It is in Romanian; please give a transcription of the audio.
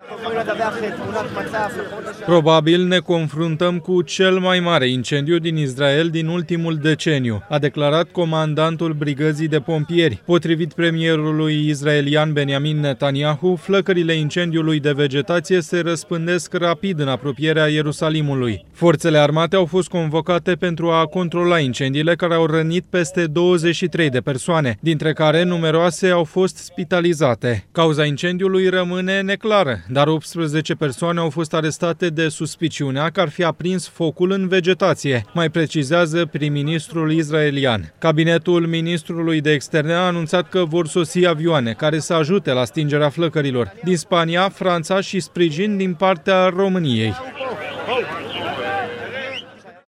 Probabil ne confruntăm cu cel mai mare incendiu din Israel din ultimul deceniu, a declarat comandantul brigăzii de pompieri. Potrivit premierului israelian Benjamin Netanyahu, flăcările incendiului de vegetație se răspândesc rapid în apropierea Ierusalimului. Forțele armate au fost convocate pentru a controla incendiile care au rănit peste 23 de persoane, dintre care numeroase au fost spitalizate. Cauza incendiului rămâne neclară, dar 18 persoane au fost arestate de suspiciunea că ar fi aprins focul în vegetație, mai precizează prim-ministrul israelian. Cabinetul ministrului de externe a anunțat că vor sosi avioane care să ajute la stingerea flăcărilor din Spania, Franța și sprijin din partea României.